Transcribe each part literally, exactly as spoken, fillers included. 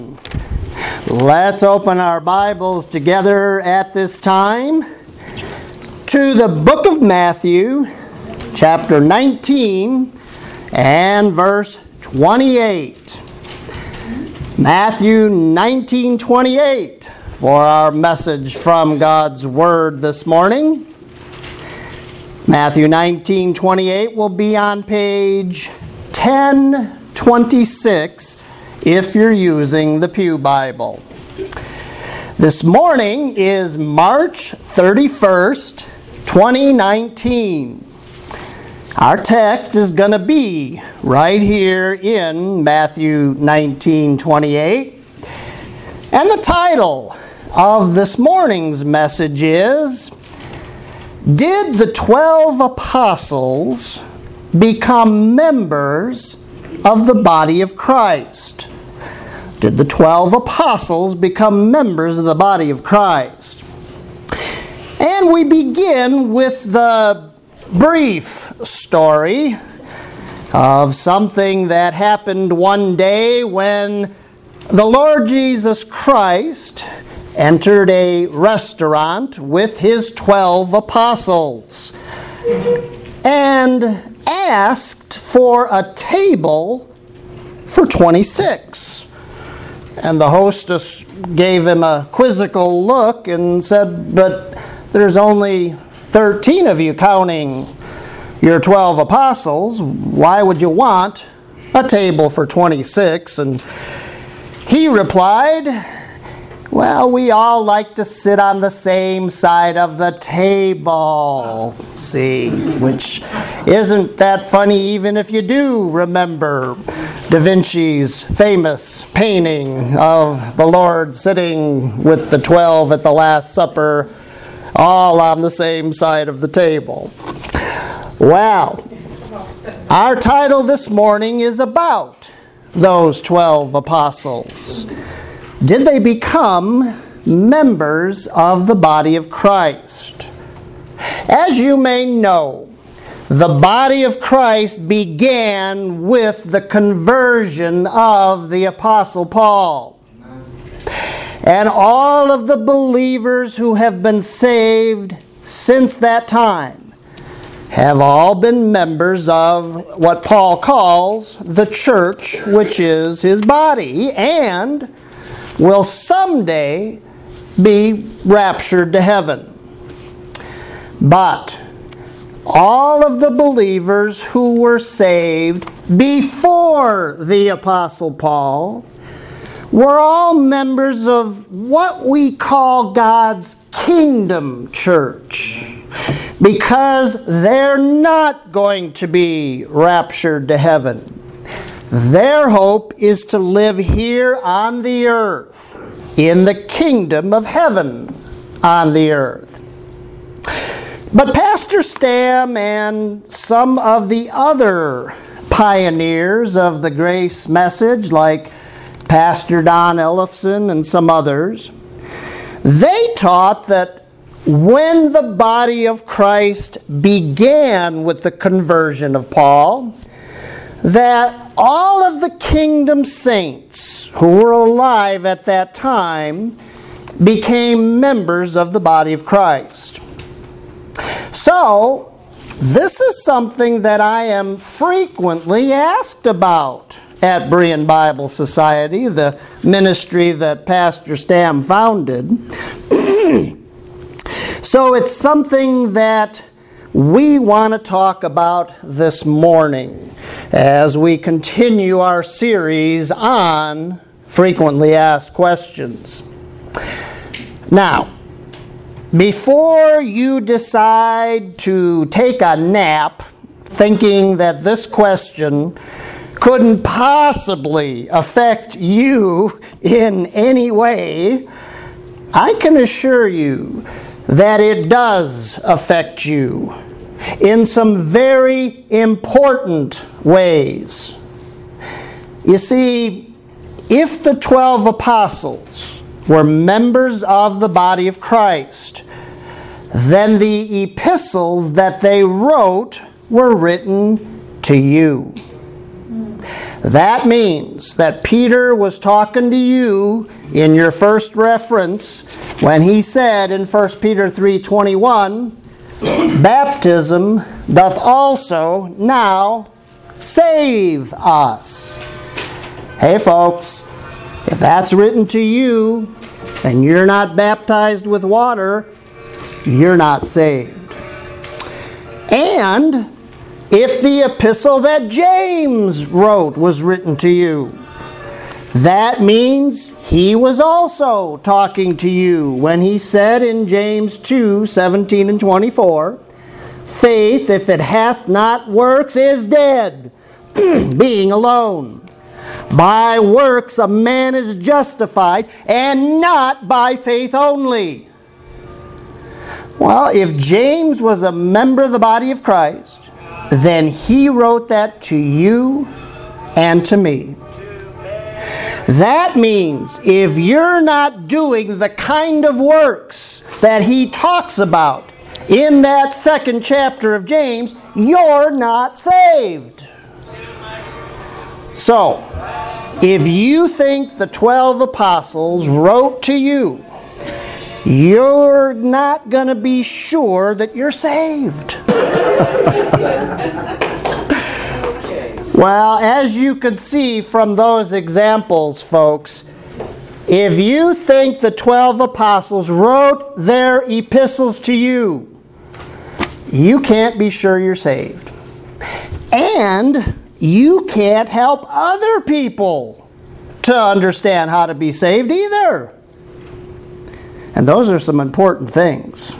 Let's open our Bibles together at this time to the book of Matthew, chapter nineteen and verse twenty-eight. Matthew nineteen twenty-eight for our message from God's Word this morning. Matthew nineteen twenty-eight will be on page ten twenty-six if you're using the Pew Bible. This morning is March thirty-first, twenty nineteen. Our text is going to be right here in Matthew nineteen twenty-eight. And the title of this morning's message is, Did the twelve apostles become members of the body of Christ? Did the twelve apostles become members of the body of Christ? And we begin with the brief story of something that happened one day when the Lord Jesus Christ entered a restaurant with his twelve apostles and asked for a table for twenty-six. And the hostess gave him a quizzical look and said, "But there's only thirteen of you counting your twelve apostles. Why would you want a table for twenty-six? And he replied, "Well, we all like to sit on the same side of the table." See, which isn't that funny even if you do remember Da Vinci's famous painting of the Lord sitting with the twelve at the Last Supper, all on the same side of the table. Well, our title this morning is about those twelve apostles. Did they become members of the body of Christ? As you may know, the body of Christ began with the conversion of the Apostle Paul. And all of the believers who have been saved since that time have all been members of what Paul calls the church, which is his body, and will someday be raptured to heaven. But all of the believers who were saved before the Apostle Paul were all members of what we call God's kingdom church, because they're not going to be raptured to heaven. Their hope is to live here on the earth, in the kingdom of heaven on the earth. But Pastor Stam and some of the other pioneers of the grace message, like Pastor Don Ellefson and some others, they taught that when the body of Christ began with the conversion of Paul, that all of the kingdom saints who were alive at that time became members of the body of Christ. So, this is something that I am frequently asked about at Berean Bible Society, the ministry that Pastor Stam founded. So it's something that we want to talk about this morning as we continue our series on frequently asked questions. Now, before you decide to take a nap thinking that this question couldn't possibly affect you in any way, I can assure you that it does affect you in some very important ways. You see, if the twelve apostles were members of the body of Christ, then the epistles that they wrote were written to you. That means that Peter was talking to you in your first reference when he said in First Peter three twenty-one, baptism doth also now save us. Hey folks, if that's written to you and you're not baptized with water, you're not saved. And if the epistle that James wrote was written to you, that means he was also talking to you when he said in James two seventeen and twenty-four, faith, if it hath not works, is dead, being alone. By works a man is justified, and not by faith only. Well, if James was a member of the body of Christ, then he wrote that to you and to me. That means if you're not doing the kind of works that he talks about in that second chapter of James, you're not saved. So, if you think the twelve apostles wrote to you, you're not going to be sure that you're saved. Well, as you can see from those examples, folks, if you think the twelve apostles wrote their epistles to you, you can't be sure you're saved. And you can't help other people to understand how to be saved either. And those are some important things.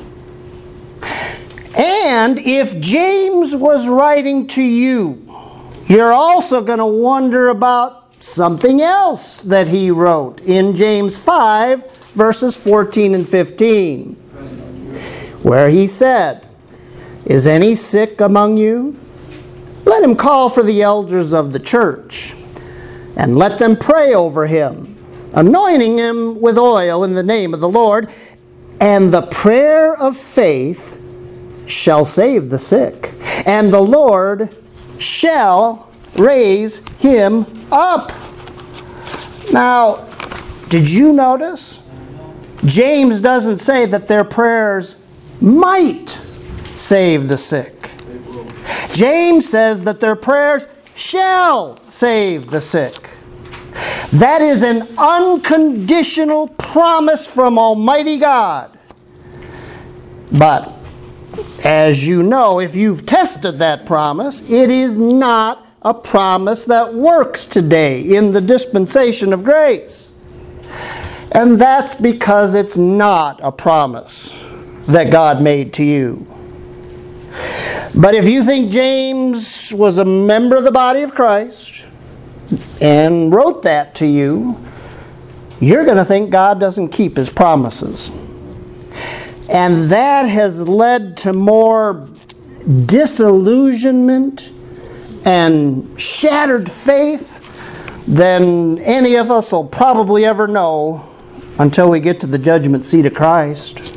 And if James was writing to you, you're also going to wonder about something else that he wrote in James five, verses fourteen and fifteen, where he said, is any sick among you? Let him call for the elders of the church, and let them pray over him, anointing him with oil in the name of the Lord, and the prayer of faith shall save the sick, and the Lord shall raise him up. Now, did you notice? James doesn't say that their prayers might save the sick. James says that their prayers shall save the sick. That is an unconditional promise from Almighty God. But, as you know, if you've tested that promise, it is not a promise that works today in the dispensation of grace. And that's because it's not a promise that God made to you. But if you think James was a member of the body of Christ and wrote that to you, you're going to think God doesn't keep his promises. And that has led to more disillusionment and shattered faith than any of us will probably ever know until we get to the judgment seat of Christ.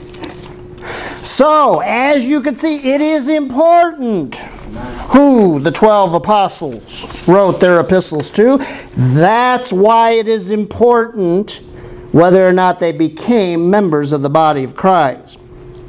So, as you can see, it is important who the twelve apostles wrote their epistles to. That's why it is important whether or not they became members of the body of Christ.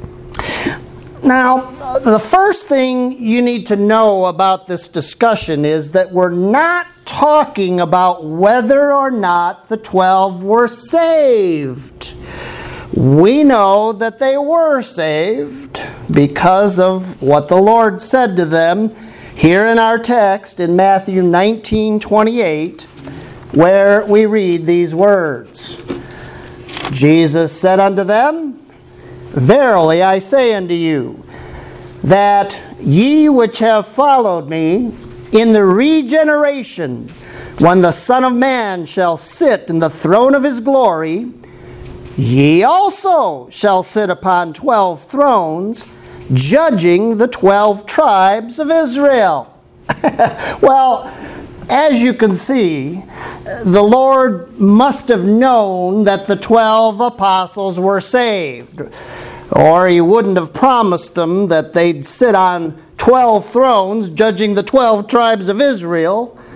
Now, the first thing you need to know about this discussion is that we're not talking about whether or not the twelve were saved. We know that they were saved because of what the Lord said to them here in our text in Matthew nineteen twenty-eight, where we read these words. Jesus said unto them, verily I say unto you, that ye which have followed me in the regeneration, when the Son of Man shall sit in the throne of his glory, ye also shall sit upon twelve thrones, judging the twelve tribes of Israel. Well, as you can see, the Lord must have known that the twelve apostles were saved, or he wouldn't have promised them that they'd sit on twelve thrones, judging the twelve tribes of Israel.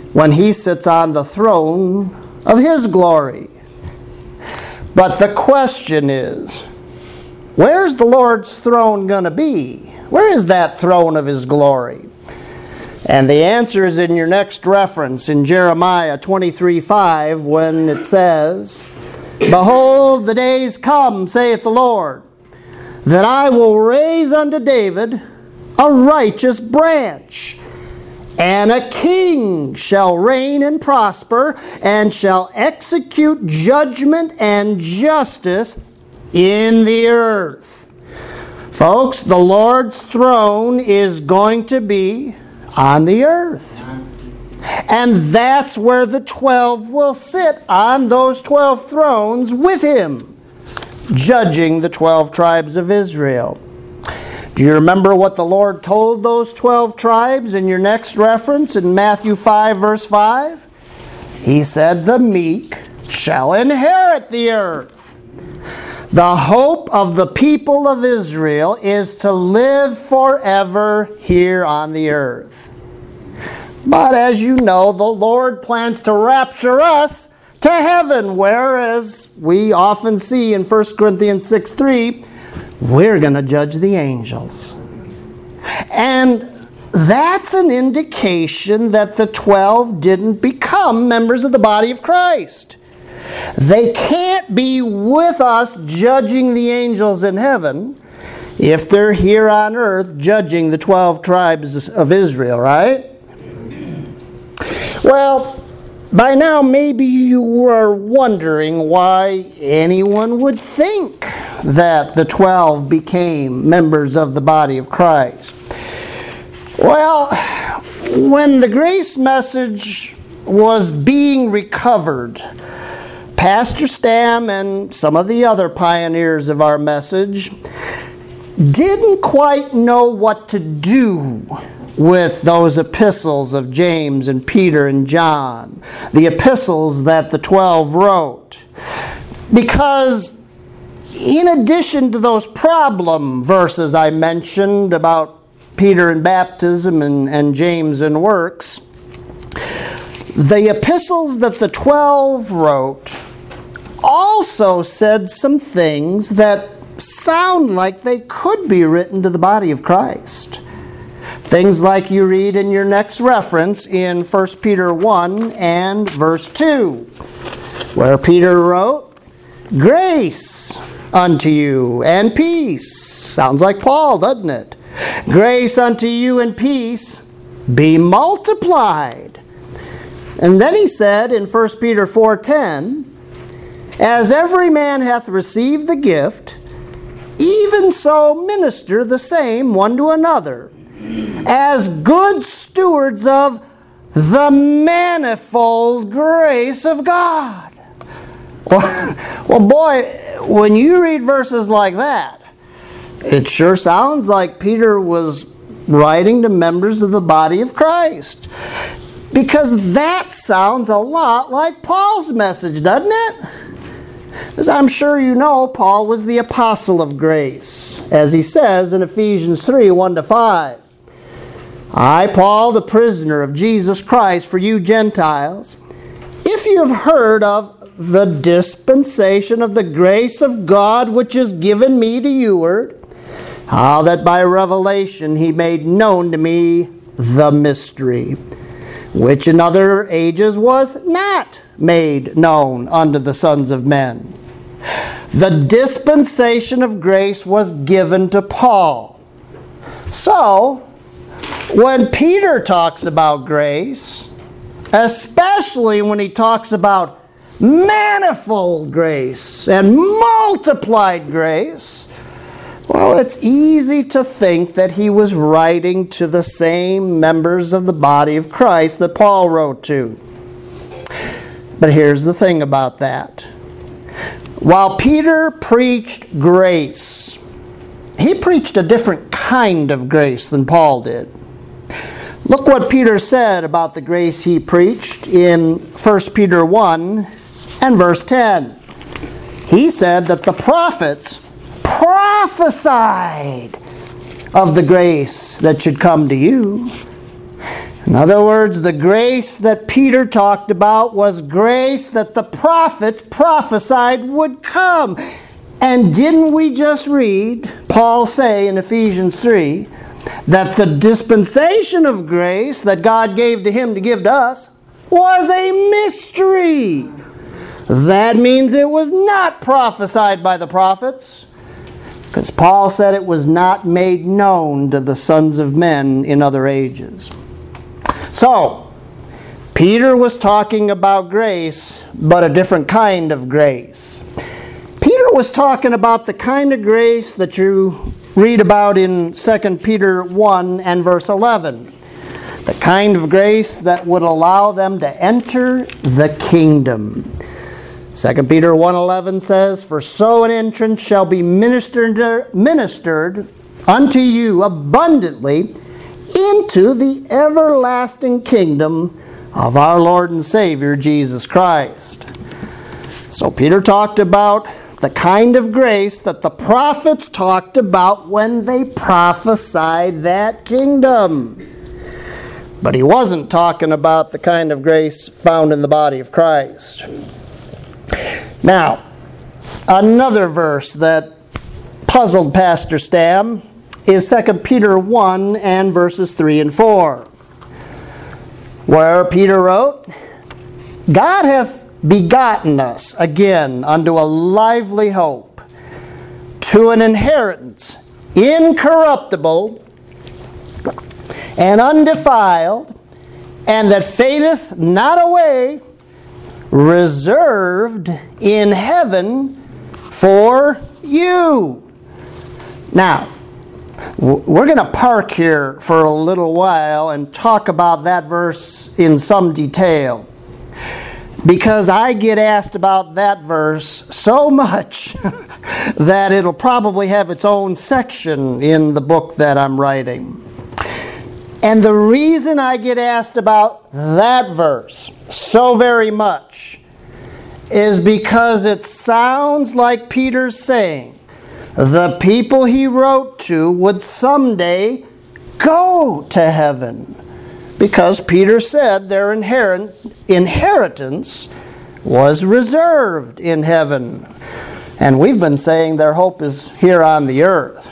when he sits on the throne of his glory. But the question is, where's the Lord's throne going to be? Where is that throne of his glory? And the answer is in your next reference in Jeremiah twenty-three five, when it says, "Behold, the days come, saith the Lord, that I will raise unto David a righteous branch, and a king shall reign and prosper, and shall execute judgment and justice in the earth." Folks, the Lord's throne is going to be on the earth. And that's where the twelve will sit, on those twelve thrones with him, judging the twelve tribes of Israel. Do you remember what the Lord told those twelve tribes in your next reference in Matthew five, verse five? He said, "The meek shall inherit the earth." The hope of the people of Israel is to live forever here on the earth. But as you know, the Lord plans to rapture us to heaven, whereas we often see in First Corinthians six three, we're going to judge the angels. And that's an indication that the twelve didn't become members of the body of Christ. They can't be with us judging the angels in heaven if they're here on earth judging the twelve tribes of Israel, right? Well, by now maybe you are wondering why anyone would think that the twelve became members of the body of Christ. Well, when the grace message was being recovered, Pastor Stam and some of the other pioneers of our message didn't quite know what to do with those epistles of James and Peter and John, the epistles that the twelve wrote. Because in addition to those problem verses I mentioned about Peter and baptism and, and James and works, the epistles that the twelve wrote also said some things that sound like they could be written to the body of Christ. Things like you read in your next reference in First Peter one and verse two, where Peter wrote, "Grace unto you and peace." Sounds like Paul, doesn't it? "Grace unto you and peace be multiplied." And then he said in First Peter four ten, "As every man hath received the gift, even so minister the same one to another, as good stewards of the manifold grace of God." Well, well, boy, when you read verses like that, it sure sounds like Peter was writing to members of the body of Christ. Because that sounds a lot like Paul's message, doesn't it? As I'm sure you know, Paul was the apostle of grace, as he says in Ephesians three, one to five. "I, Paul, the prisoner of Jesus Christ for you Gentiles, if you have heard of the dispensation of the grace of God which is given me to youward, how that by revelation he made known to me the mystery, which in other ages was not made known unto the sons of men." The dispensation of grace was given to Paul. So, when Peter talks about grace, especially when he talks about manifold grace and multiplied grace, well, it's easy to think that he was writing to the same members of the body of Christ that Paul wrote to. But here's the thing about that. While Peter preached grace, he preached a different kind of grace than Paul did. Look what Peter said about the grace he preached in First Peter one and verse ten. He said that the prophets prophesied of the grace that should come to you. In other words, the grace that Peter talked about was grace that the prophets prophesied would come. And didn't we just read Paul say in Ephesians three that the dispensation of grace that God gave to him to give to us was a mystery? That means it was not prophesied by the prophets, because Paul said it was not made known to the sons of men in other ages. So, Peter was talking about grace, but a different kind of grace. Peter was talking about the kind of grace that you read about in Second Peter one and verse eleven. The kind of grace that would allow them to enter the kingdom. Second Peter one eleven says, "For so an entrance shall be ministered, ministered unto you abundantly into the everlasting kingdom of our Lord and Savior Jesus Christ." So Peter talked about the kind of grace that the prophets talked about when they prophesied that kingdom. But he wasn't talking about the kind of grace found in the body of Christ. Now, another verse that puzzled Pastor Stam is Second Peter one and verses three and four, where Peter wrote, "God hath begotten us again unto a lively hope, to an inheritance incorruptible and undefiled, and that fadeth not away, reserved in heaven for you." Now, we're going to park here for a little while and talk about that verse in some detail, because I get asked about that verse so much that it'll probably have its own section in the book that I'm writing. And the reason I get asked about that verse so very much is because it sounds like Peter's saying the people he wrote to would someday go to heaven, because Peter said their inherit, inheritance was reserved in heaven. And we've been saying their hope is here on the earth.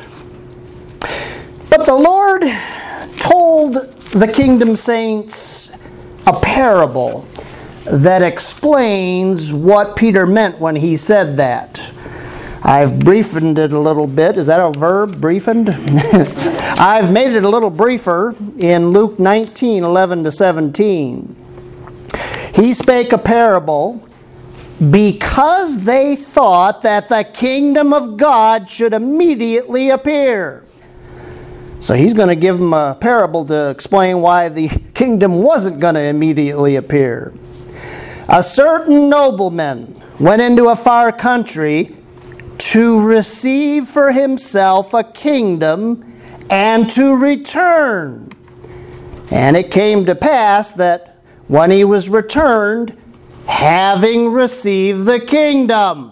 But the Lord told the kingdom saints a parable that explains what Peter meant when he said that. I've briefened it a little bit. Is that a verb, briefened? I've made it a little briefer in Luke nineteen, eleven to seventeen. He spake a parable because they thought that the kingdom of God should immediately appear. So he's going to give them a parable to explain why the kingdom wasn't going to immediately appear. A certain nobleman went into a far country to receive for himself a kingdom and to return. And it came to pass that when he was returned, having received the kingdom,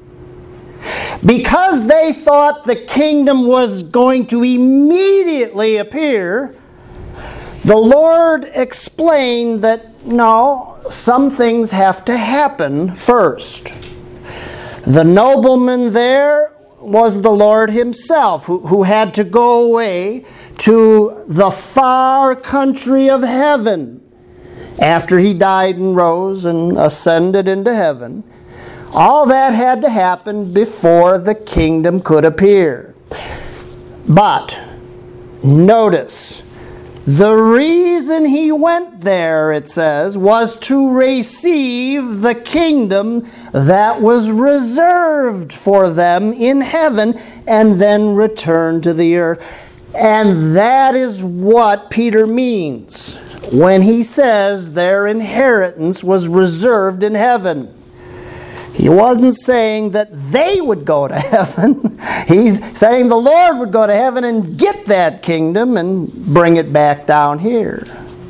because they thought the kingdom was going to immediately appear, the Lord explained that no, some things have to happen first. The nobleman there was the Lord himself, who, who had to go away to the far country of heaven after he died and rose and ascended into heaven. All that had to happen before the kingdom could appear. But notice, the reason he went there, it says, was to receive the kingdom that was reserved for them in heaven and then return to the earth. And that is what Peter means when he says their inheritance was reserved in heaven. He wasn't saying that they would go to heaven. He's saying the Lord would go to heaven and get that kingdom and bring it back down here.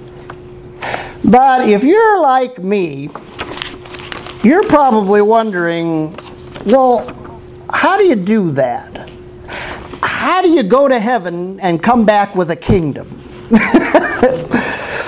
But if you're like me, you're probably wondering, well, how do you do that? How do you go to heaven and come back with a kingdom?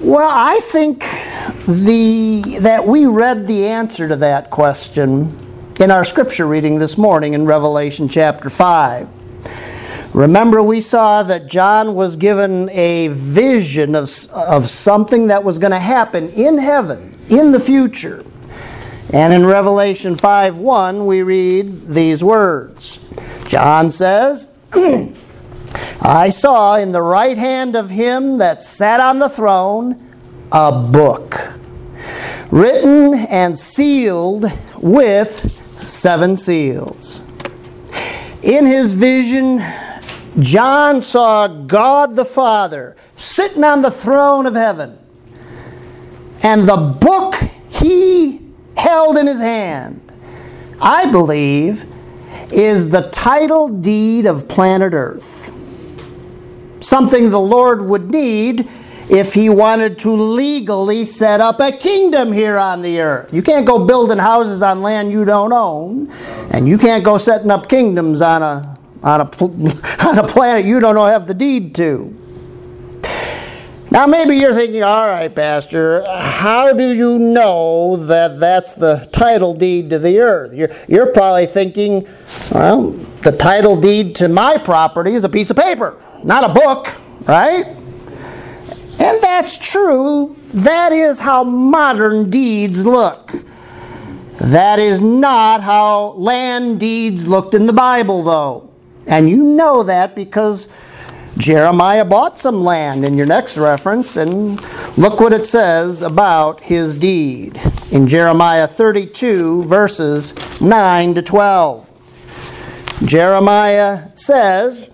Well, I think the that we read the answer to that question in our scripture reading this morning in Revelation chapter five. Remember, we saw that John was given a vision of, of something that was going to happen in heaven, in the future. And in Revelation five one, we read these words. John says, I saw in the right hand of him that sat on the throne a book, written and sealed with seven seals. In his vision, John saw God the Father sitting on the throne of heaven. And the book he held in his hand, I believe, is the title deed of planet Earth. Something the Lord would need if he wanted to legally set up a kingdom here on the earth. You can't go building houses on land you don't own, and you can't go setting up kingdoms on a on a on a planet you don't have the deed to. Now maybe you're thinking, all right, Pastor, how do you know that that's the title deed to the earth? You're, you're probably thinking, well, the title deed to my property is a piece of paper, not a book, right? And that's true. That is how modern deeds look. That is not how land deeds looked in the Bible, though. And you know that because Jeremiah bought some land in your next reference, and look what it says about his deed in Jeremiah thirty-two, verses nine to twelve. Jeremiah says,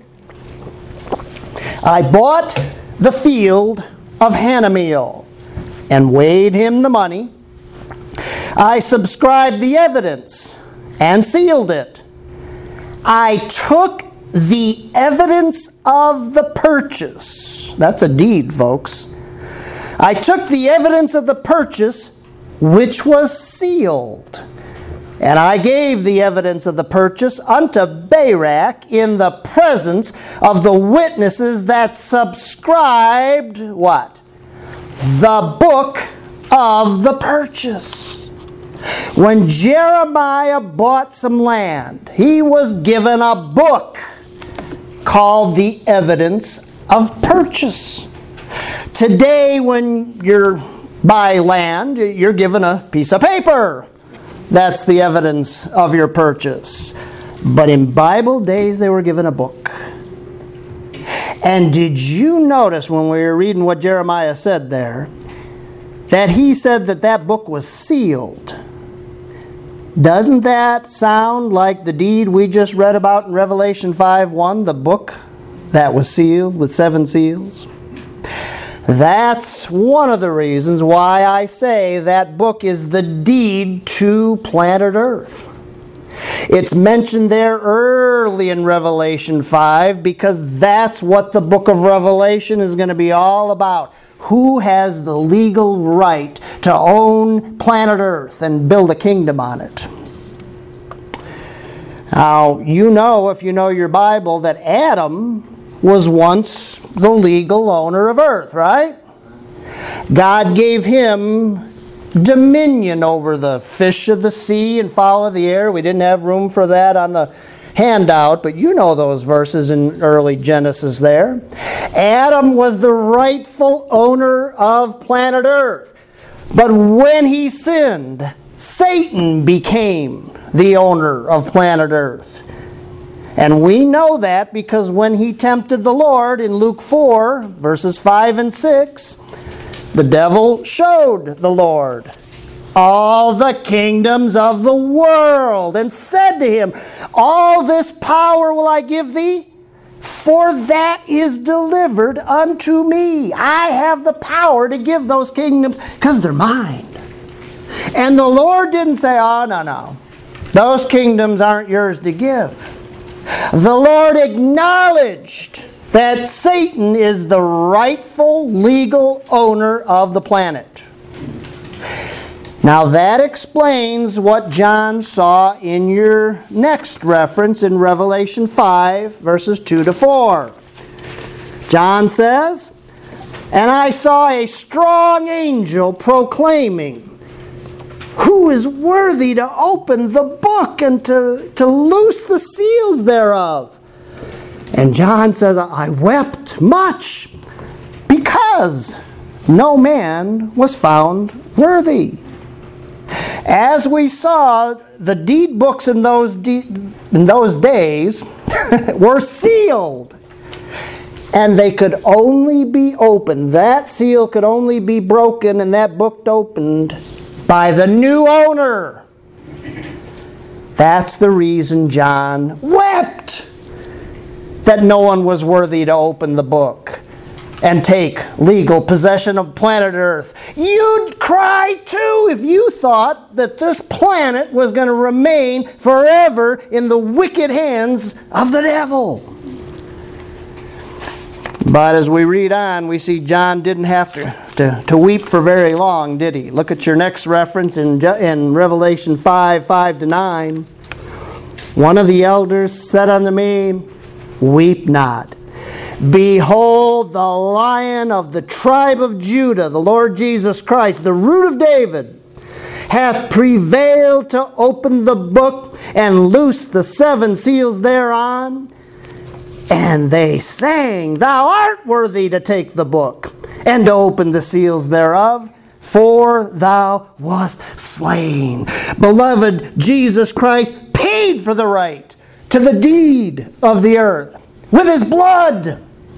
I bought the field of Hanameel and weighed him the money. I subscribed the evidence and sealed it. I took the evidence of the purchase. That's a deed, folks. I took the evidence of the purchase, which was sealed. And I gave the evidence of the purchase unto Barak in the presence of the witnesses that subscribed, what? The book of the purchase. When Jeremiah bought some land, he was given a book called the evidence of purchase. Today, when you're buy land, you're given a piece of paper. That's the evidence of your purchase. But in Bible days, they were given a book. And did you notice when we were reading what Jeremiah said there, that he said that that book was sealed? Doesn't that sound like the deed we just read about in Revelation five one, the book that was sealed with seven seals? That's one of the reasons why I say that book is the deed to planet Earth. It's mentioned there early in Revelation five because that's what the book of Revelation is going to be all about. Who has the legal right to own planet Earth and build a kingdom on it? Now, you know, if you know your Bible, that Adam was once the legal owner of Earth, right? God gave him dominion over the fish of the sea and fowl of the air. We didn't have room for that on the handout, but you know those verses in early Genesis there. Adam was the rightful owner of planet Earth. But when he sinned, Satan became the owner of planet Earth. And we know that because when he tempted the Lord in Luke four, verses five and six, the devil showed the Lord all the kingdoms of the world and said to him, all this power will I give thee, for that is delivered unto me. I have the power to give those kingdoms because they're mine. And the Lord didn't say, oh, no, no. Those kingdoms aren't yours to give. The Lord acknowledged that Satan is the rightful legal owner of the planet. Now that explains what John saw in your next reference in Revelation five, verses two to four. John says, And I saw a strong angel proclaiming, "Who is worthy to open the book and to, to loose the seals thereof?" And John says, "I wept much because no man was found worthy." As we saw, the deed books in those, de- in those days were sealed. And they could only be opened. That seal could only be broken and that book opened by the new owner. That's the reason John wept, that no one was worthy to open the book and take legal possession of planet Earth. You'd cry too if you thought that this planet was going to remain forever in the wicked hands of the devil. But as we read on, we see John didn't have to, to, to weep for very long, did he? Look at your next reference in, in Revelation five, five to nine. One of the elders said unto me, "Weep not. Behold, the Lion of the tribe of Judah, the Lord Jesus Christ, the root of David, hath prevailed to open the book and loose the seven seals thereon." And they sang, "Thou art worthy to take the book and to open the seals thereof, for thou wast slain." Beloved, Jesus Christ paid for the right to the deed of the earth with his blood.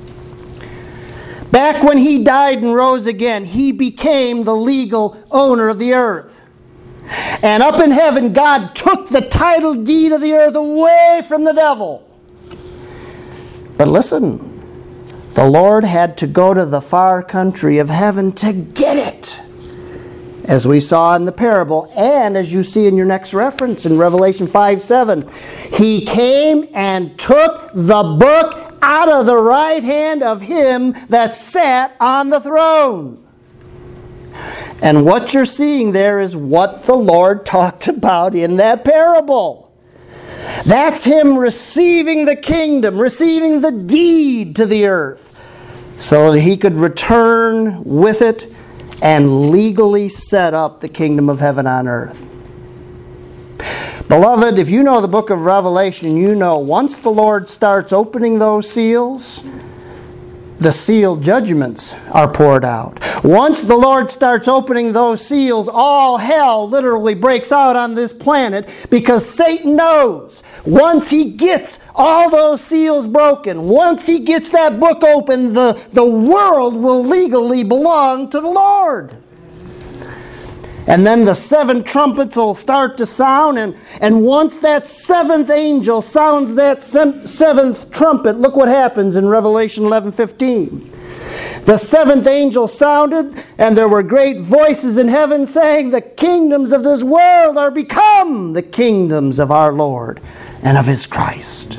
Back when he died and rose again, he became the legal owner of the earth. And up in heaven, God took the title deed of the earth away from the devil. But listen, the Lord had to go to the far country of heaven to get it, as we saw in the parable, and as you see in your next reference in Revelation five, seven. He came and took the book out of the right hand of him that sat on the throne. And what you're seeing there is what the Lord talked about in that parable. That's him receiving the kingdom, receiving the deed to the earth, so that he could return with it and legally set up the kingdom of heaven on earth. Beloved, if you know the book of Revelation, you know once the Lord starts opening those seals, the seal judgments are poured out. Once the Lord starts opening those seals, all hell literally breaks out on this planet, because Satan knows once he gets all those seals broken, once he gets that book open, the, the world will legally belong to the Lord. And then the seven trumpets will start to sound, and, and once that seventh angel sounds that sem- seventh trumpet, look what happens in Revelation eleven fifteen. The seventh angel sounded, and there were great voices in heaven saying, "The kingdoms of this world are become the kingdoms of our Lord and of his Christ."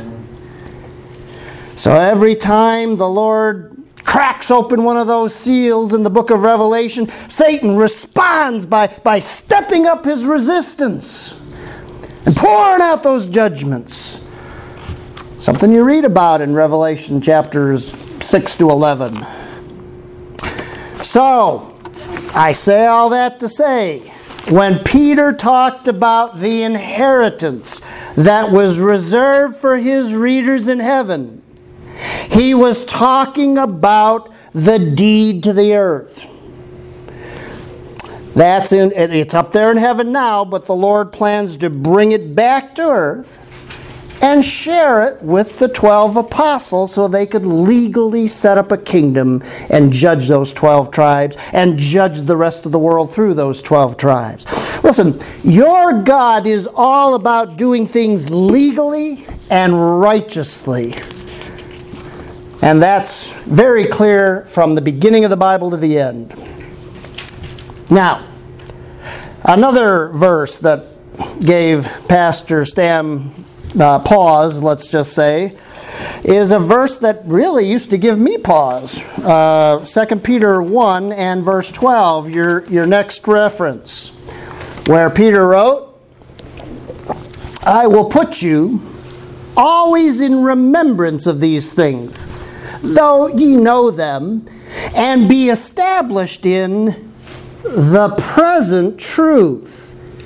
So every time the Lord cracks open one of those seals in the book of Revelation, Satan responds by, by stepping up his resistance and pouring out those judgments. Something you read about in Revelation chapters six to eleven. So, I say all that to say, when Peter talked about the inheritance that was reserved for his readers in heaven, he was talking about the deed to the earth. That's in, it's up there in heaven now, but the Lord plans to bring it back to earth and share it with the twelve apostles so they could legally set up a kingdom and judge those twelve tribes and judge the rest of the world through those twelve tribes. Listen, your God is all about doing things legally and righteously. And that's very clear from the beginning of the Bible to the end. Now, another verse that gave Pastor Stam uh, pause, let's just say, is a verse that really used to give me pause. Uh, Second Peter one and verse twelve, your, your next reference, where Peter wrote, "I will put you always in remembrance of these things, though ye know them, and be established in the present truth.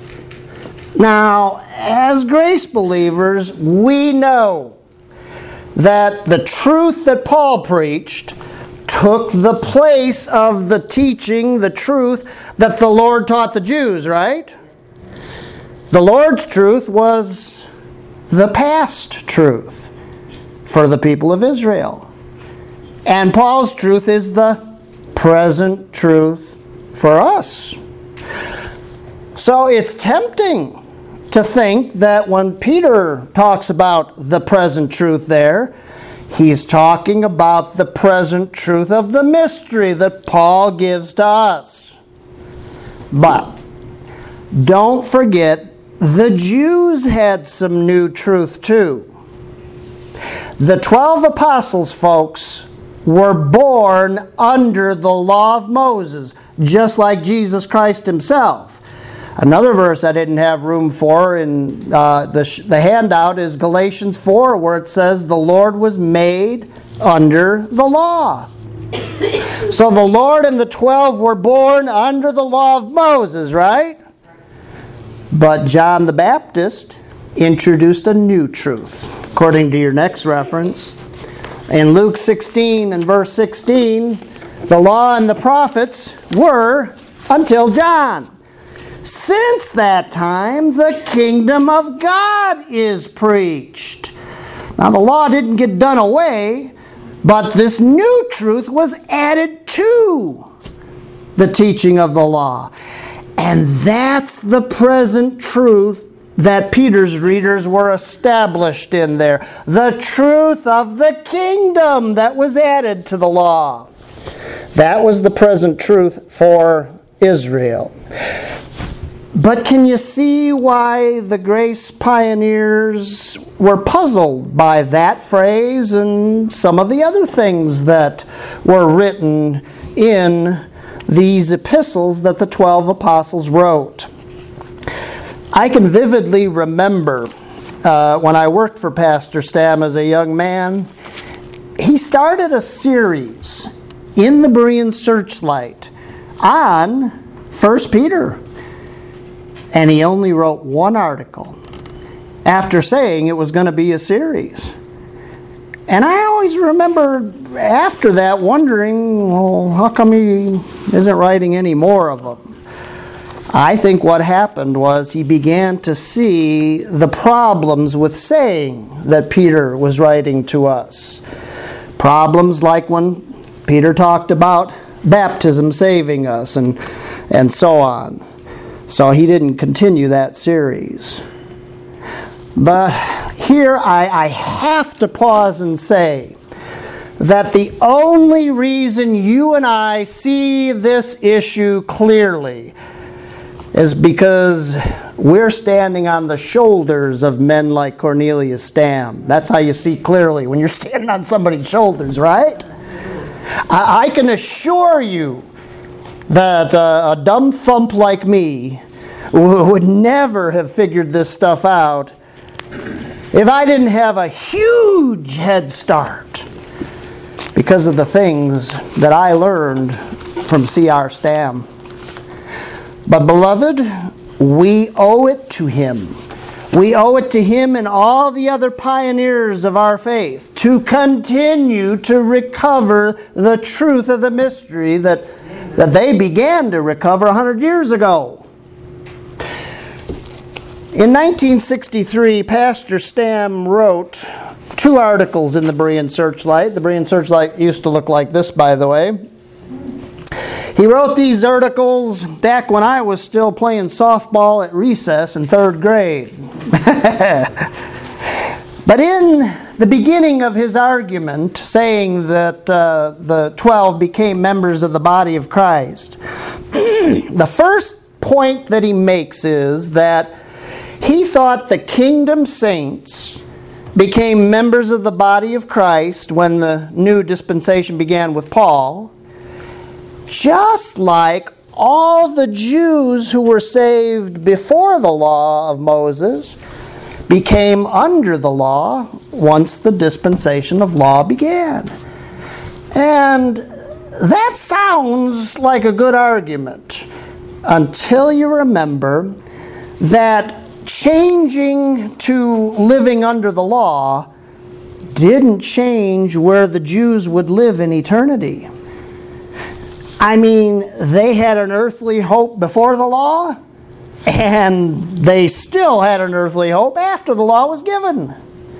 Now, as grace believers, we know that the truth that Paul preached took the place of the teaching, the truth that the Lord taught the Jews, right? The Lord's truth was the past truth for the people of Israel. And Paul's truth is the present truth for us. So it's tempting to think that when Peter talks about the present truth there, he's talking about the present truth of the mystery that Paul gives to us. But don't forget, the Jews had some new truth too. The twelve apostles, folks, were born under the law of Moses, just like Jesus Christ himself. Another verse I didn't have room for in uh, the, sh- the handout is Galatians four, where it says the Lord was made under the law. So the Lord and the twelve were born under the law of Moses, right? But John the Baptist introduced a new truth, according to your next reference. In Luke sixteen and verse sixteen, the law and the prophets were until John. Since that time, the kingdom of God is preached. Now, the law didn't get done away, but this new truth was added to the teaching of the law. And that's the present truth that Peter's readers were established in there. The truth of the kingdom that was added to the law. That was the present truth for Israel. But can you see why the grace pioneers were puzzled by that phrase and some of the other things that were written in these epistles that the twelve apostles wrote? I can vividly remember uh, when I worked for Pastor Stam as a young man, he started a series in the Berean Searchlight on First Peter. And he only wrote one article after saying it was going to be a series. And I always remember after that wondering, well, how come he isn't writing any more of them? I think what happened was he began to see the problems with saying that Peter was writing to us. Problems like when Peter talked about baptism saving us and, and so on. So he didn't continue that series. But here I, I have to pause and say that the only reason you and I see this issue clearly is because we're standing on the shoulders of men like Cornelius Stam. That's how you see clearly, when you're standing on somebody's shoulders, right? I, I can assure you that uh, a dumb thump like me would never have figured this stuff out if I didn't have a huge head start because of the things that I learned from C R Stam. But beloved, we owe it to him. We owe it to him and all the other pioneers of our faith to continue to recover the truth of the mystery that, that they began to recover a hundred years ago. In nineteen sixty-three, Pastor Stam wrote two articles in the Berean Searchlight. The Berean Searchlight used to look like this, by the way. He wrote these articles back when I was still playing softball at recess in third grade. But in the beginning of his argument, saying that uh, the twelve became members of the body of Christ, the first point that he makes is that he thought the kingdom saints became members of the body of Christ when the new dispensation began with Paul, just like all the Jews who were saved before the law of Moses became under the law once the dispensation of law began. And that sounds like a good argument until you remember that changing to living under the law didn't change where the Jews would live in eternity. I mean, they had an earthly hope before the law, and they still had an earthly hope after the law was given.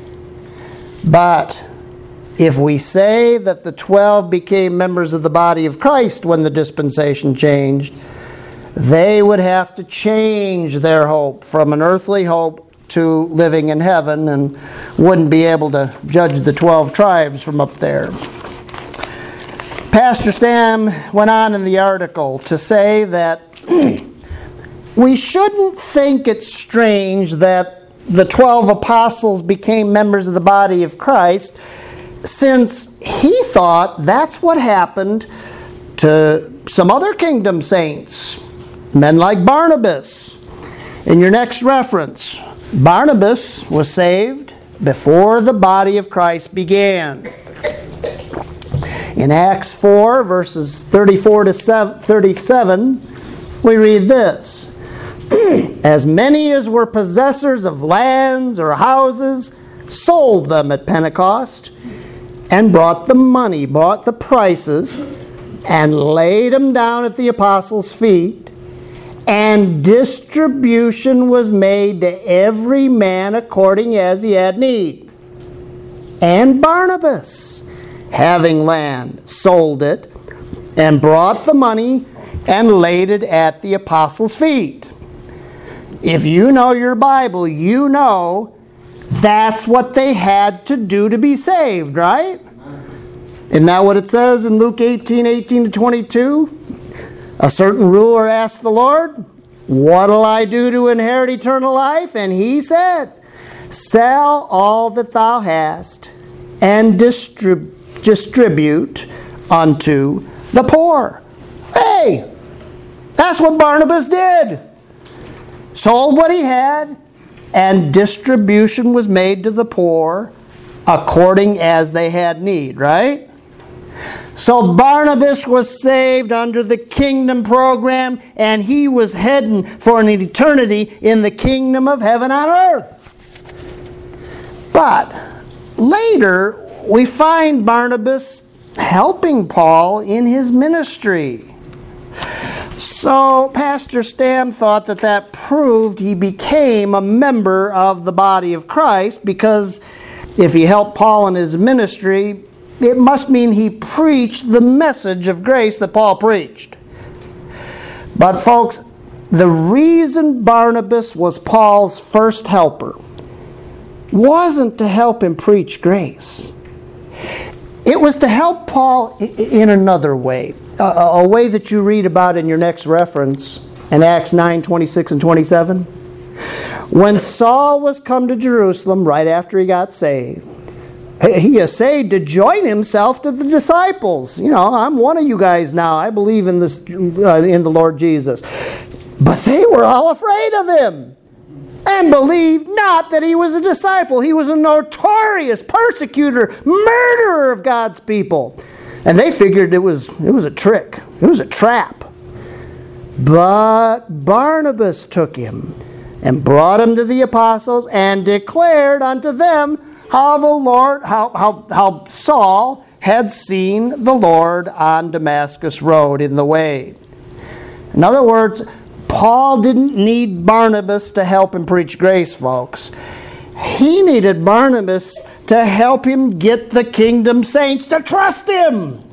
But if we say that the twelve became members of the body of Christ when the dispensation changed, they would have to change their hope from an earthly hope to living in heaven and wouldn't be able to judge the twelve tribes from up there. Pastor Stam went on in the article to say that we shouldn't think it's strange that the twelve apostles became members of the body of Christ, since he thought that's what happened to some other kingdom saints, men like Barnabas. In your next reference, Barnabas was saved before the body of Christ began. In Acts four, verses thirty-four to thirty-seven, we read this. As many as were possessors of lands or houses sold them at Pentecost and brought the money, bought the prices, and laid them down at the apostles' feet, and distribution was made to every man according as he had need. And Barnabas, having land, sold it, and brought the money, and laid it at the apostles' feet. If you know your Bible, you know that's what they had to do to be saved, right? Isn't that what it says in Luke eighteen, eighteen to twenty-two? A certain ruler asked the Lord, "What'll I do to inherit eternal life?" And he said, "Sell all that thou hast and distrib- distribute unto the poor." Hey, that's what Barnabas did. Sold what he had, and distribution was made to the poor according as they had need, right? So Barnabas was saved under the kingdom program, and he was heading for an eternity in the kingdom of heaven on earth. But later, we find Barnabas helping Paul in his ministry. So Pastor Stam thought that that proved he became a member of the body of Christ, because if he helped Paul in his ministry, it must mean he preached the message of grace that Paul preached. But folks, the reason Barnabas was Paul's first helper wasn't to help him preach grace. It was to help Paul in another way, a, a way that you read about in your next reference in Acts nine, twenty-six and twenty-seven. When Saul was come to Jerusalem right after he got saved, he essayed to join himself to the disciples. You know, I'm one of you guys now. I believe in this, uh, in the Lord Jesus. But they were all afraid of him and believed not that he was a disciple. He was a notorious persecutor, murderer of God's people. And they figured it was, it was a trick. It was a trap. But Barnabas took him and brought him to the apostles and declared unto them how the Lord, how, how, how Saul had seen the Lord on Damascus Road in the way. In other words, Paul didn't need Barnabas to help him preach grace, folks. He needed Barnabas to help him get the kingdom saints to trust him.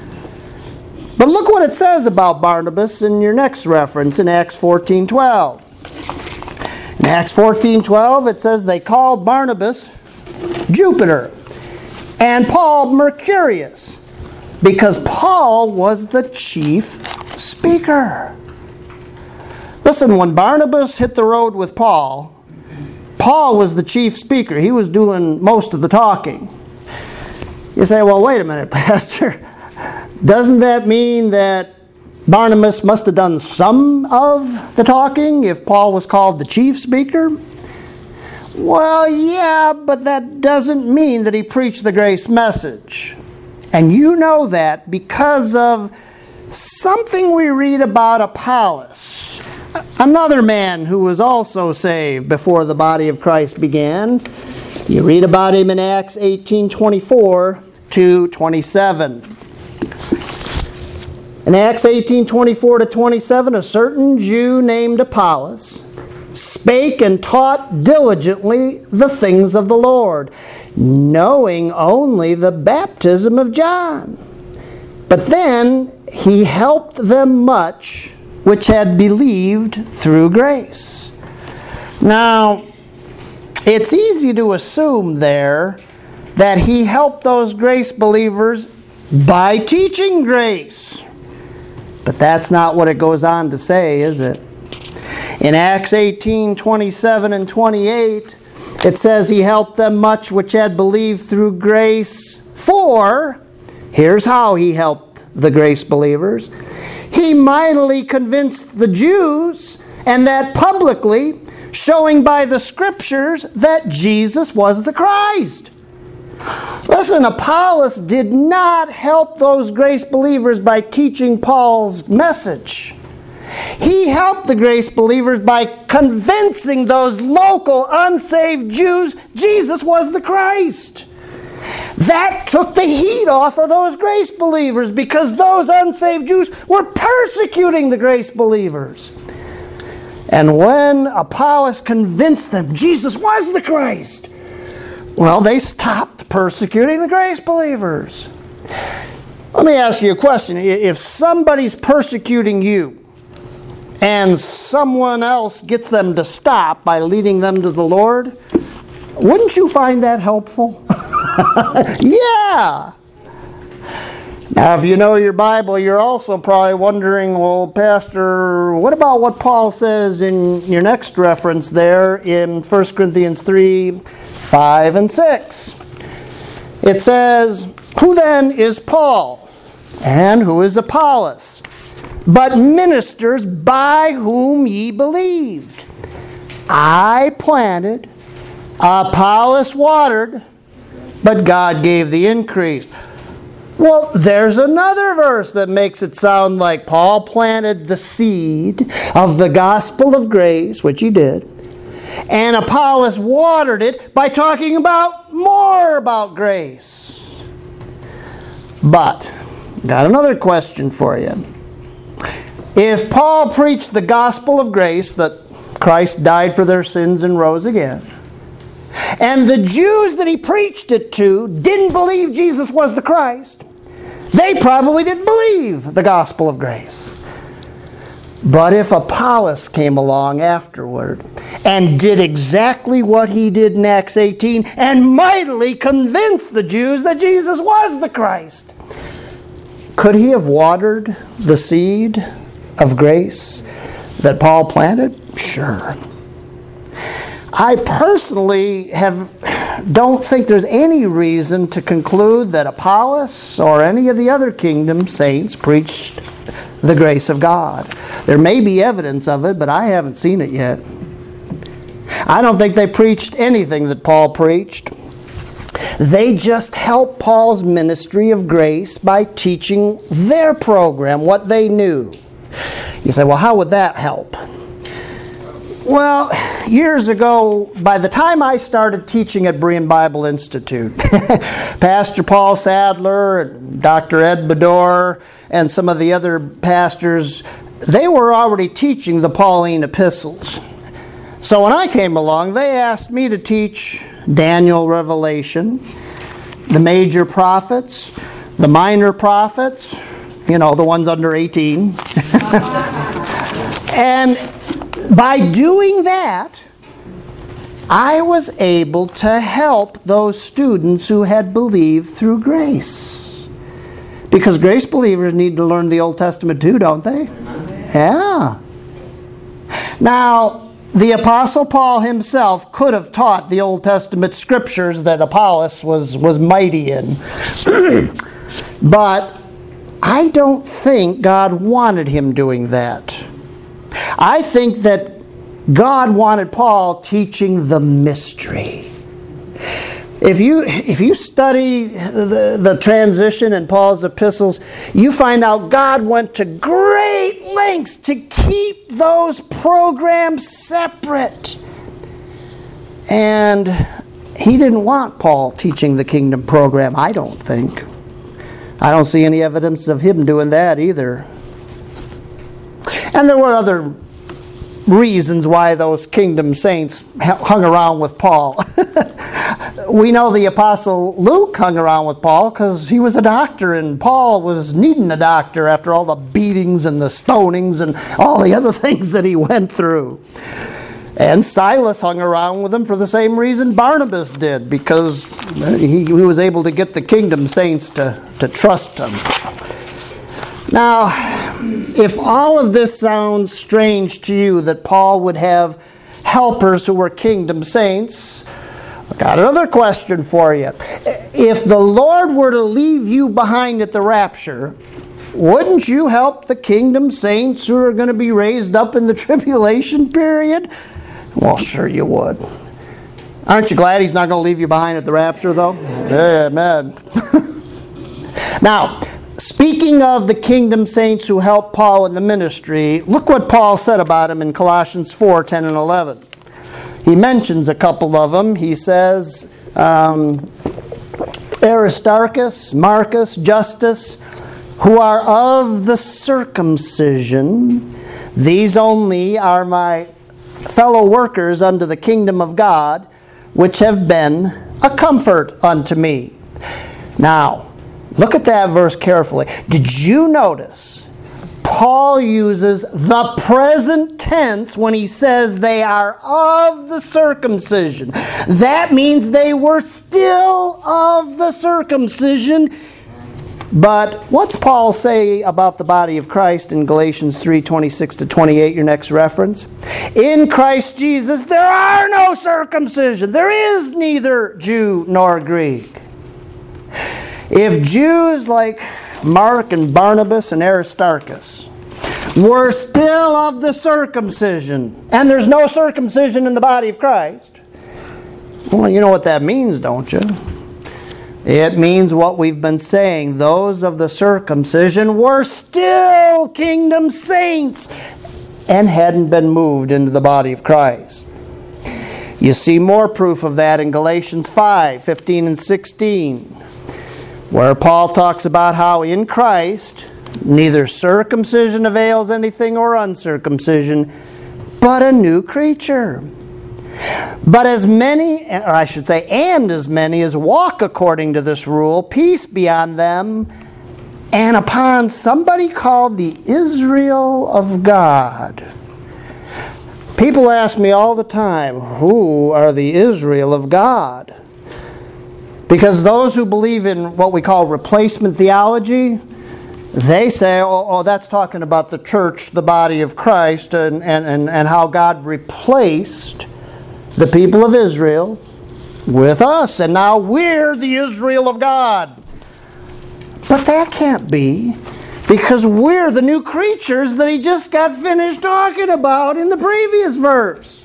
But look what it says about Barnabas in your next reference in Acts fourteen twelve. In Acts fourteen twelve, it says they called Barnabas Jupiter and Paul Mercurius, because Paul was the chief speaker. Listen, when Barnabas hit the road with Paul, Paul was the chief speaker. He was doing most of the talking. You say, well, wait a minute, Pastor. Doesn't that mean that Barnabas must have done some of the talking if Paul was called the chief speaker? Well, yeah, but that doesn't mean that he preached the grace message. And you know that because of something we read about Apollos, another man who was also saved before the body of Christ began. You read about him in Acts eighteen twenty-four to twenty-seven. In Acts eighteen twenty-four to twenty-seven, a certain Jew named Apollos spake and taught diligently the things of the Lord, knowing only the baptism of John. But then he helped them much which had believed through grace. Now, it's easy to assume there that he helped those grace believers by teaching grace. But that's not what it goes on to say, is it? In Acts eighteen twenty-seven and twenty-eight, it says he helped them much which had believed through grace. For, here's how he helped the grace believers. He mightily convinced the Jews, and that publicly, showing by the Scriptures that Jesus was the Christ. Listen, Apollos did not help those grace believers by teaching Paul's message. He helped the grace believers by convincing those local unsaved Jews Jesus was the Christ. That took the heat off of those grace believers because those unsaved Jews were persecuting the grace believers. And when Apollos convinced them Jesus was the Christ, well, they stopped persecuting the grace believers. Let me ask you a question. If somebody's persecuting you and someone else gets them to stop by leading them to the Lord, wouldn't you find that helpful? Yeah. Now, if you know your Bible, you're also probably wondering, well, Pastor, what about what Paul says in your next reference there in First Corinthians three, five, and six? It says, who then is Paul, and who is Apollos, but ministers by whom ye believed? I planted, Apollos watered, but God gave the increase. Well, there's another verse that makes it sound like Paul planted the seed of the gospel of grace, which he did, and Apollos watered it by talking about more about grace. But, got another question for you. If Paul preached the gospel of grace, that Christ died for their sins and rose again, and the Jews that he preached it to didn't believe Jesus was the Christ, they probably didn't believe the gospel of grace. But if Apollos came along afterward and did exactly what he did in Acts eighteen and mightily convinced the Jews that Jesus was the Christ, could he have watered the seed of grace that Paul planted? Sure. I personally have don't think there's any reason to conclude that Apollos or any of the other kingdom saints preached the grace of God. There may be evidence of it, but I haven't seen it yet. I don't think they preached anything that Paul preached. They just helped Paul's ministry of grace by teaching their program, what they knew. You say, well, how would that help? Well, years ago, by the time I started teaching at Berean Bible Institute, Pastor Paul Sadler and Doctor Ed Bedore and some of the other pastors, they were already teaching the Pauline epistles. So when I came along, they asked me to teach Daniel, Revelation, the major prophets, the minor prophets, you know, the ones under eighteen. And by doing that, I was able to help those students who had believed through grace. Because grace believers need to learn the Old Testament too, don't they? Yeah. Now, the Apostle Paul himself could have taught the Old Testament scriptures that Apollos was, was mighty in. But I don't think God wanted him doing that. I think that God wanted Paul teaching the mystery. If you, if you study the, the transition in Paul's epistles, you find out God went to great lengths to keep those programs separate. And he didn't want Paul teaching the kingdom program, I don't think. I don't see any evidence of him doing that either. And there were other reasons why those kingdom saints hung around with Paul. We know the Apostle Luke hung around with Paul because he was a doctor, and Paul was needing a doctor after all the beatings and the stonings and all the other things that he went through. And Silas hung around with him for the same reason Barnabas did, because he, he was able to get the kingdom saints to, to trust him. Now, if all of this sounds strange to you, that Paul would have helpers who were kingdom saints, I've got another question for you. If the Lord were to leave you behind at the rapture, wouldn't you help the kingdom saints who are going to be raised up in the tribulation period? Well, sure you would. Aren't you glad he's not going to leave you behind at the rapture, though? Amen. Now, speaking of the kingdom saints who helped Paul in the ministry, look what Paul said about him in Colossians four, ten and eleven. He mentions a couple of them. He says, um, Aristarchus, Marcus, Justus, who are of the circumcision, these only are my fellow workers unto the kingdom of God, which have been a comfort unto me. Now, look at that verse carefully. Did you notice Paul uses the present tense when he says they are of the circumcision? That means they were still of the circumcision. But what's Paul say about the body of Christ in Galatians three, twenty-six to twenty-eight, your next reference? In Christ Jesus there are no circumcision. There is neither Jew nor Greek. If Jews like Mark and Barnabas and Aristarchus were still of the circumcision, and there's no circumcision in the body of Christ, well, you know what that means, don't you? It means what we've been saying. Those of the circumcision were still kingdom saints and hadn't been moved into the body of Christ. You see more proof of that in Galatians five, fifteen and sixteen, where Paul talks about how in Christ neither circumcision avails anything or uncircumcision, but a new creature. But as many, or I should say, and as many as walk according to this rule, peace be on them and upon somebody called the Israel of God. People ask me all the time, who are the Israel of God? Because those who believe in what we call replacement theology, they say, oh, oh that's talking about the church, the body of Christ, and, and, and, and how God replaced the people of Israel with us, and now we're the Israel of God. But that can't be, because we're the new creatures that he just got finished talking about in the previous verse.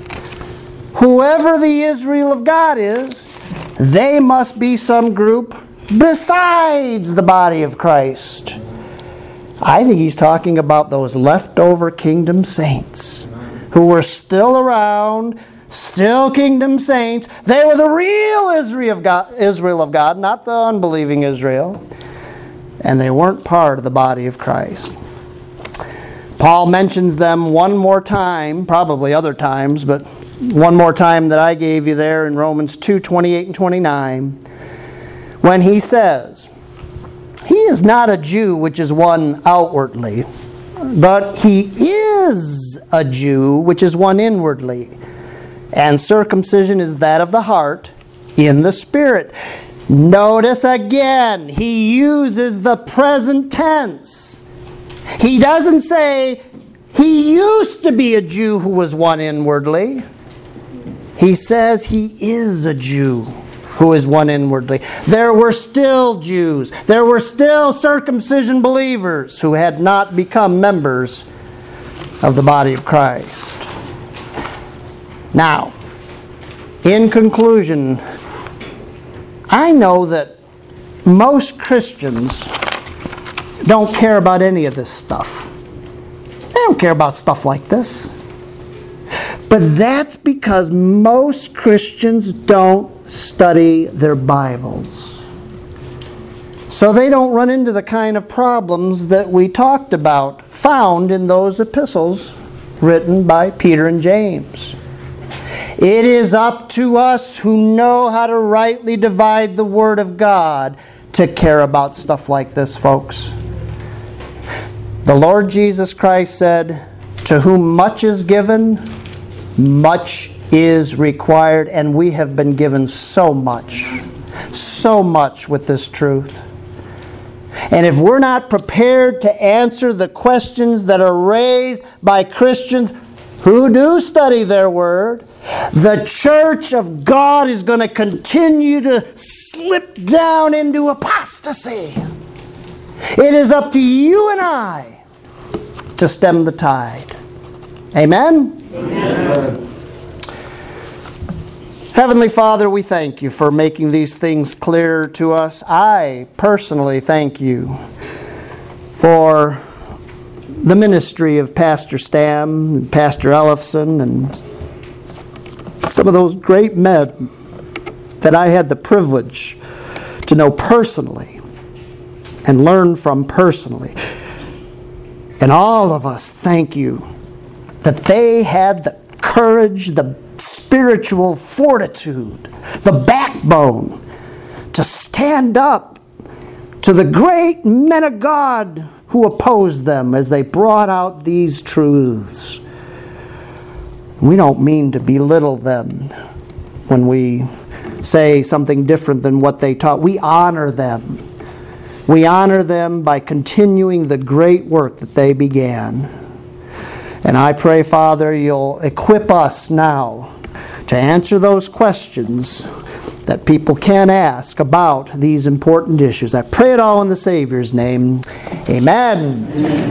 Whoever the Israel of God is, they must be some group besides the body of Christ. I think he's talking about those leftover kingdom saints who were still around, still kingdom saints. They were the real Israel of God, Israel of God, not the unbelieving Israel. And they weren't part of the body of Christ. Paul mentions them one more time, probably other times, but one more time that I gave you there in Romans two, twenty-eight and twenty-nine, when he says, he is not a Jew which is one outwardly, but he is a Jew which is one inwardly. And circumcision is that of the heart in the Spirit. Notice again, he uses the present tense. He doesn't say he used to be a Jew who was one inwardly. He says he is a Jew who is one inwardly. There were still Jews. There were still circumcision believers who had not become members of the body of Christ. Now, in conclusion, I know that most Christians don't care about any of this stuff. They don't care about stuff like this. But that's because most Christians don't study their Bibles. So they don't run into the kind of problems that we talked about, found in those epistles written by Peter and James. It is up to us who know how to rightly divide the Word of God to care about stuff like this, folks. The Lord Jesus Christ said, "To whom much is given, much is required," and we have been given so much, so much with this truth. And if we're not prepared to answer the questions that are raised by Christians who do study their Word, the church of God is going to continue to slip down into apostasy. It is up to you and I to stem the tide. Amen? Amen. Heavenly Father, we thank you for making these things clear to us. I personally thank you for the ministry of Pastor Stam and Pastor Ellefson and some of those great men that I had the privilege to know personally and learn from personally. And all of us thank you that they had the courage, the spiritual fortitude, the backbone to stand up to the great men of God who opposed them as they brought out these truths. We don't mean to belittle them when we say something different than what they taught. We honor them. We honor them by continuing the great work that they began. And I pray, Father, you'll equip us now to answer those questions that people can ask about these important issues. I pray it all in the Savior's name. Amen.